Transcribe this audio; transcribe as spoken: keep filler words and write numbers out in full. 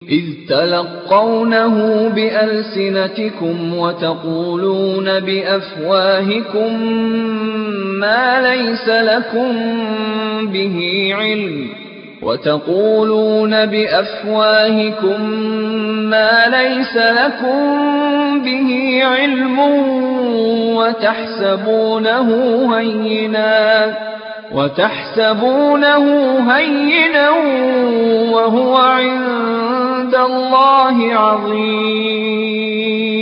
إذ تلقونه بألسنتكم وتقولون بأفواهكم ما ليس لكم به علم وتقولون بأفواهكم ما ليس لكم به علم وتحسبونه هينا وتحسبونه هينا وهو عند الله عظيم.